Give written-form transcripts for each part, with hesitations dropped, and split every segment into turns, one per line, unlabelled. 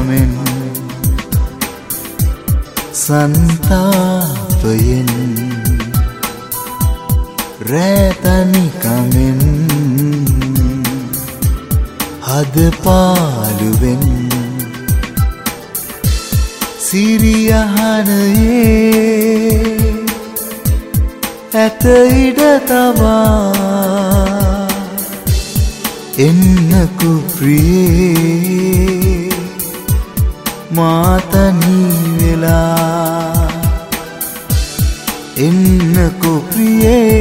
කමෙන් සන්තාපයෙන් රැතනි කමෙන් හද පාළුවෙන් සිරියහනයේ ඇත ඉඩ තබා එන්නකු ප්‍රියේ මාතනී වෙලා එන්නකු ප්‍රියේ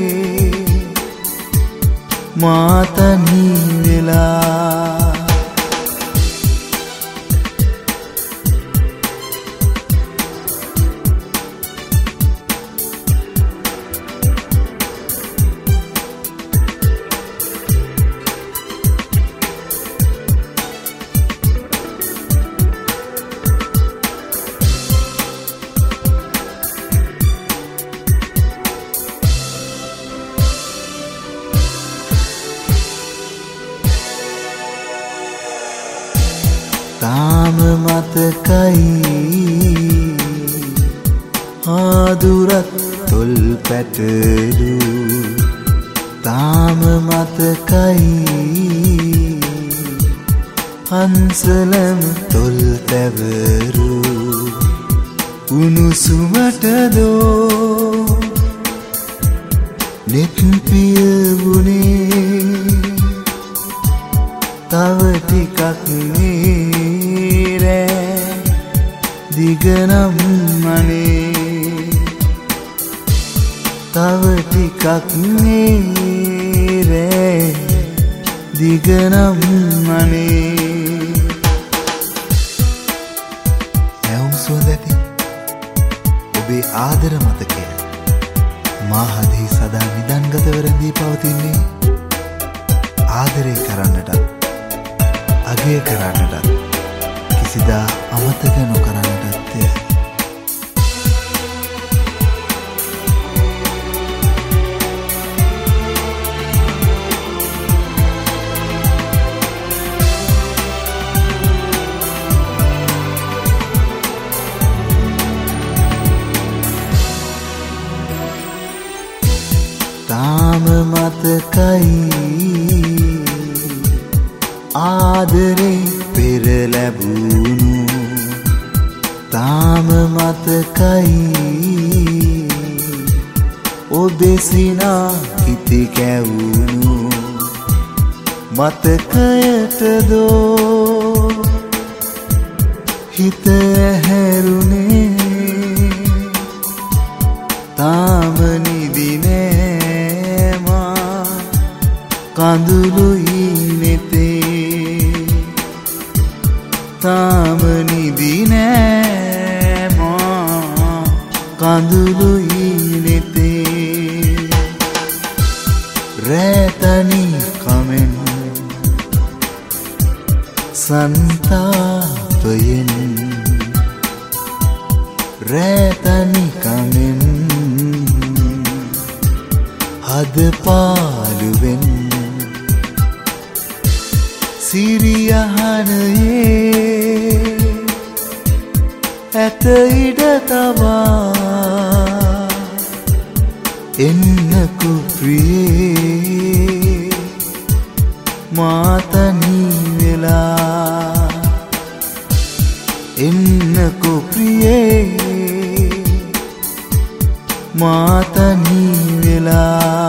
මාතනී වෙලා තාම මතකයි ආදුරත් තොල් පැටලු තාම මතකයි හංසලම තොල් තැවරු උණුසුමට දෝ නෙත් පියවුනේ තව ටිකක් නේරෑ දිගනම් අනේ තව ටිකක් නේරෑ දිගනම් අනේ ඇවුම් සුවඳ ඇති ඔබේ ආදර මතකය මා හදෙහි සදා නිදන්ගතව රැඳී පවතින්නේ ආදරය කරන්නට අගය කරන්නට කිසිදා අමතක නොකරන්නටත්ය තාම මතකයි ආදරේ පෙර ලැබුණු තාම මතකයි ඔබේ සිනා හිති කැවුණු මතකයට දෝ හිත හැරුණේ තාම නිදි නෑ මා කඳුළුයි නෙතේ තාම නිදි නෑ මා කඳුළුයි නෙතේ රැතනි කමෙන් සන්තාපයෙන් රැතනි කමෙන් හද පාළුවෙන් සිරියහනයේ ඇත ඉඩ තබා එන්නකු ප්‍රියේ මාතනී වෙලා එන්නකු ප්‍රියේ මාතනී වෙලා